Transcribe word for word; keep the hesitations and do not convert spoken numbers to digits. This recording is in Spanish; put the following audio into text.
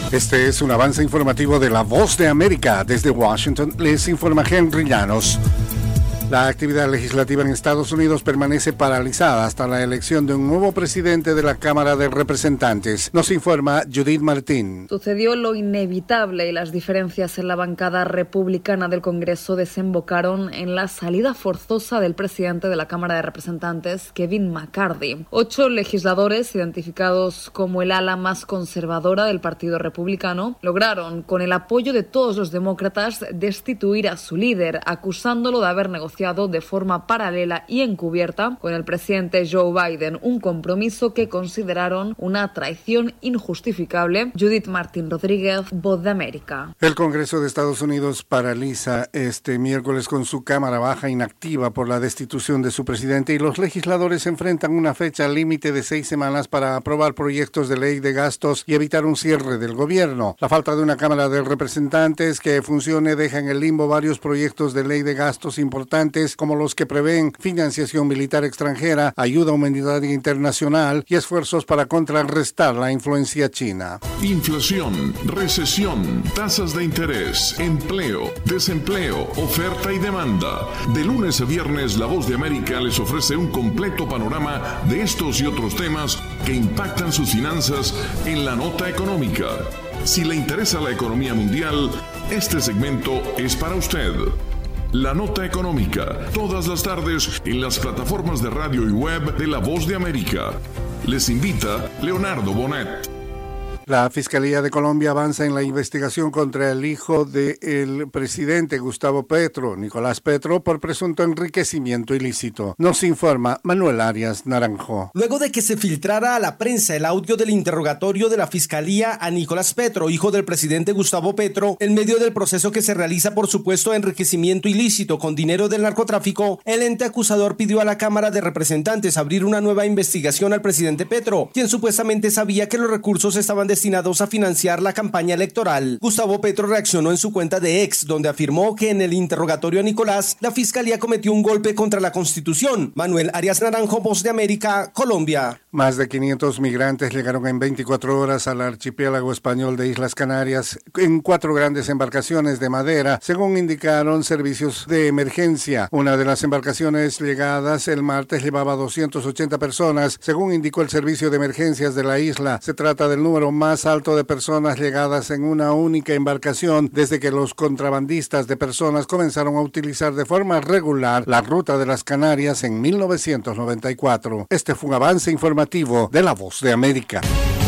Este es un avance informativo de La Voz de América. Desde Washington les informa Henry Llanos. La actividad legislativa en Estados Unidos permanece paralizada hasta la elección de un nuevo presidente de la Cámara de Representantes. Nos informa Judith Martín. Sucedió lo inevitable y las diferencias en la bancada republicana del Congreso desembocaron en la salida forzosa del presidente de la Cámara de Representantes, Kevin McCarthy. Ocho legisladores, identificados como el ala más conservadora del Partido Republicano, lograron, con el apoyo de todos los demócratas, destituir a su líder, acusándolo de haber negociado de forma paralela y encubierta con el presidente Joe Biden, un compromiso que consideraron una traición injustificable. Judith Martín Rodríguez, Voz de América. El Congreso de Estados Unidos paraliza este miércoles con su Cámara Baja inactiva por la destitución de su presidente y los legisladores enfrentan una fecha límite de seis semanas para aprobar proyectos de ley de gastos y evitar un cierre del gobierno. La falta de una Cámara de Representantes que funcione deja en el limbo varios proyectos de ley de gastos importantes como los que prevén financiación militar extranjera, ayuda humanitaria internacional y esfuerzos para contrarrestar la influencia china. Inflación, recesión, tasas de interés, empleo, desempleo, oferta y demanda. De lunes a viernes, La Voz de América les ofrece un completo panorama de estos y otros temas que impactan sus finanzas en la nota económica. Si le interesa la economía mundial, este segmento es para usted. La Nota Económica, todas las tardes en las plataformas de radio y web de La Voz de América. Les invita Leonardo Bonet. La Fiscalía de Colombia avanza en la investigación contra el hijo del presidente Gustavo Petro, Nicolás Petro, por presunto enriquecimiento ilícito. Nos informa Manuel Arias Naranjo. Luego de que se filtrara a la prensa el audio del interrogatorio de la Fiscalía a Nicolás Petro, hijo del presidente Gustavo Petro, en medio del proceso que se realiza por supuesto enriquecimiento ilícito con dinero del narcotráfico, el ente acusador pidió a la Cámara de Representantes abrir una nueva investigación al presidente Petro, quien supuestamente sabía que los recursos estaban destinados destinados a financiar la campaña electoral. Gustavo Petro reaccionó en su cuenta de X, donde afirmó que en el interrogatorio a Nicolás, la Fiscalía cometió un golpe contra la Constitución. Manuel Arias Naranjo, Voz de América, Colombia. Más de quinientos migrantes llegaron en veinticuatro horas al archipiélago español de Islas Canarias en cuatro grandes embarcaciones de madera, según indicaron servicios de emergencia. Una de las embarcaciones llegadas el martes llevaba doscientas ochenta personas, según indicó el servicio de emergencias de la isla. Se trata del número más más alto de personas llegadas en una única embarcación desde que los contrabandistas de personas comenzaron a utilizar de forma regular la ruta de las Canarias en mil novecientos noventa y cuatro. Este fue un avance informativo de La Voz de América.